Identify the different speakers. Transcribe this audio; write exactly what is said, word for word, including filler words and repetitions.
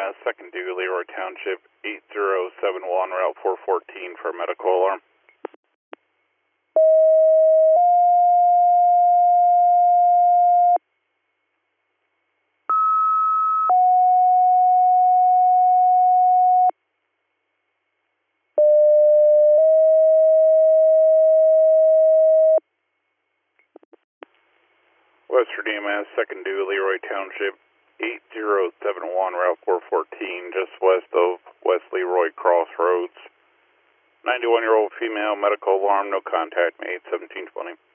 Speaker 1: Mass, second due Leroy Township, eight zero seven one, Route four fourteen for medical alarm. West Virginia, Mass, second due Leroy Township, eight zero seven one, Route four fourteen, just west of West Leroy Crossroads. ninety-one-year-old female, medical alarm, no contact made, seventeen twenty.